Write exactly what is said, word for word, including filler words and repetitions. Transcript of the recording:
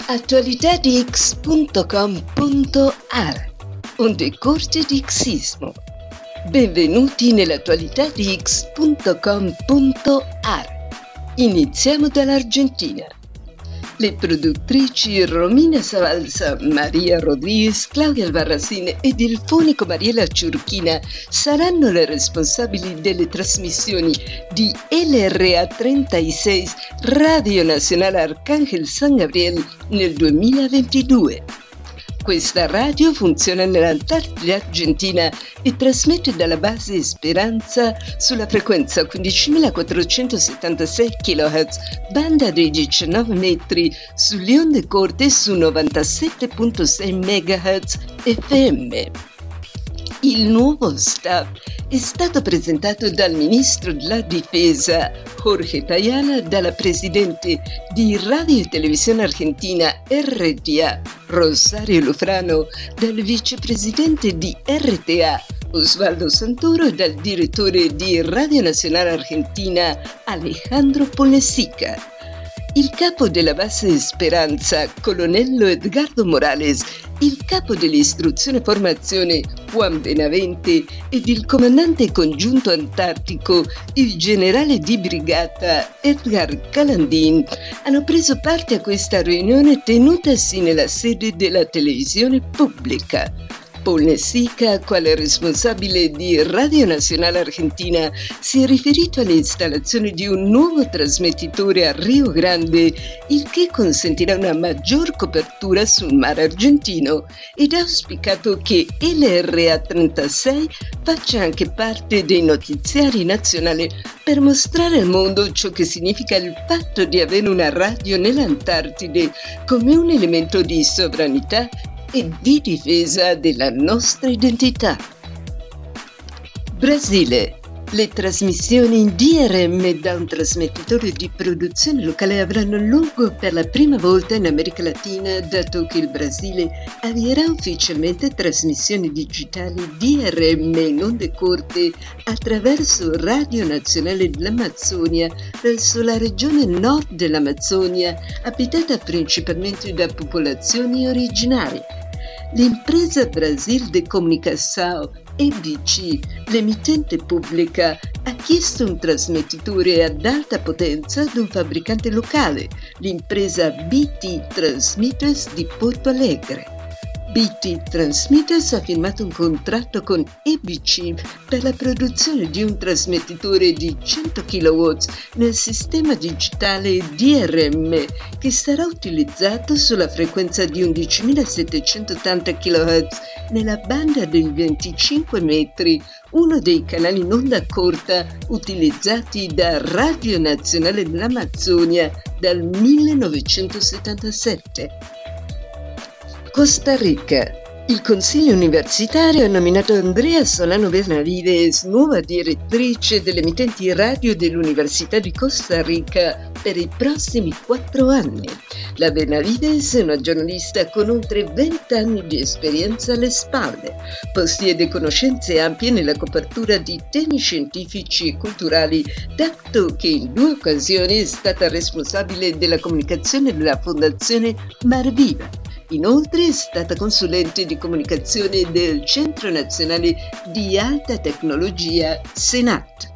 attualitadx punto com punto a r, onde corte di Xismo. Benvenuti nell'attualitadx punto com punto a r. Iniziamo dall'Argentina. Le produttrici Romina Savalza, Maria Rodriguez, Claudia Albarracín ed il fonico Mariela Ciurchina saranno le responsabili delle trasmissioni di L R A trentasei Radio Nacional Arcángel San Gabriel nel duemilaventidue. Questa radio funziona nell'Antartide argentina e trasmette dalla base Speranza sulla frequenza quindicimilaquattrocentosettantasei chilohertz, banda dei diciannove metri, sulle onde corte su novantasette virgola sei megahertz F M. Il nuovo staff è stato presentato dal ministro della Difesa Jorge Tayana, dalla presidente di Radio e Televisione Argentina R T A Rosario Lufrano, dal vicepresidente di R T A Osvaldo Santoro e dal direttore di Radio Nacional Argentina Alejandro Ponlecica. Il capo della base Speranza, colonnello Edgardo Morales, il capo dell'istruzione e formazione Juan Benavente ed il comandante congiunto antartico, il generale di brigata Edgar Calandin, hanno preso parte a questa riunione tenutasi nella sede della televisione pubblica. Ponlecica, quale responsabile di Radio Nacional Argentina, si è riferito all'installazione di un nuovo trasmettitore a Rio Grande, il che consentirà una maggior copertura sul mare argentino, ed ha auspicato che L R A trentasei faccia anche parte dei notiziari nazionali per mostrare al mondo ciò che significa il fatto di avere una radio nell'Antartide come un elemento di sovranità e di difesa della nostra identità. Brasile. Le trasmissioni in D R M da un trasmettitore di produzione locale avranno luogo per la prima volta in America Latina, dato che il Brasile avvierà ufficialmente trasmissioni digitali D R M in onde corte attraverso Radio Nazionale dell'Amazzonia verso la regione nord dell'Amazzonia, abitata principalmente da popolazioni originarie. L'impresa Brasil de Comunicação E B C, l'emittente pubblica, ha chiesto un trasmettitore ad alta potenza ad un fabbricante locale, l'impresa B T Transmitters di Porto Alegre. B T Transmitters ha firmato un contratto con E B C per la produzione di un trasmettitore di cento chilowatt nel sistema digitale D R M, che sarà utilizzato sulla frequenza di undicimilasettecentottanta chilohertz nella banda dei venticinque metri, uno dei canali in onda corta utilizzati da Radio Nazionale dell'Amazzonia dal millenovecentosettantasette. Costa Rica. Il Consiglio universitario ha nominato Andrea Solano Benavides nuova direttrice delle emittenti radio dell'Università di Costa Rica per i prossimi quattro anni. La Benavides è una giornalista con oltre vent'anni di esperienza alle spalle. Possiede conoscenze ampie nella copertura di temi scientifici e culturali, dato che in due occasioni è stata responsabile della comunicazione della Fondazione Mar Viva. Inoltre è stata consulente di comunicazione del Centro Nazionale di Alta Tecnologia Senat.